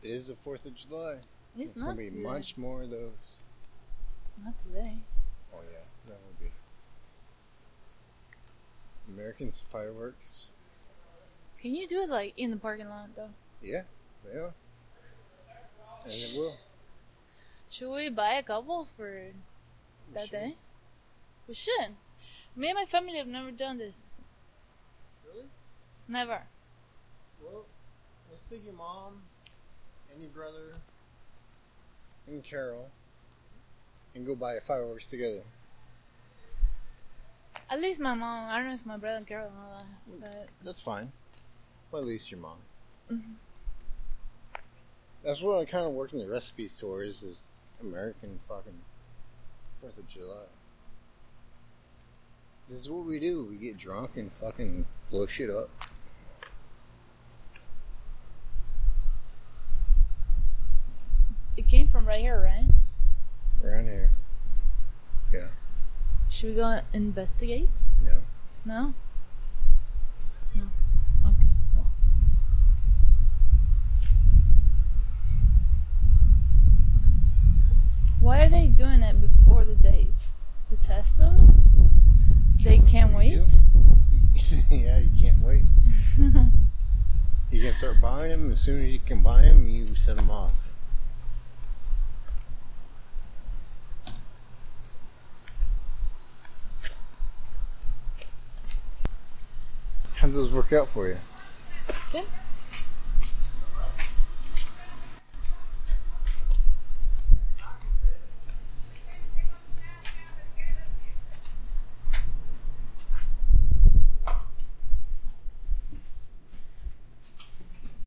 It is the 4th of July. It's It's not going to be today. much more of those. Not today. Oh, yeah, that will be. Americans fireworks. Can you do it like in the parking lot though? Yeah, they are. And it will. Should we buy a couple for that day? We should. Me and my family have never done this. Really? Never. Well, let's take your mom and your brother and Carol and go buy fireworks together. At least my mom. I don't know if my brother and Carol know that. But That's fine. Well, at least your mom. Mm-hmm. That's what I'm kind of working the recipes towards is American fucking 4th of July. This is what we do. We get drunk and fucking blow shit up. it came from right here, right? Around here. Yeah. Should we go investigate? No. No? No. Okay. Well. Why are they doing it before the date? To test them? They That's can't what we wait? do. Yeah, you can't wait. You can start buying them. As soon as you can buy them, you set them off. How does this work out for you? Good.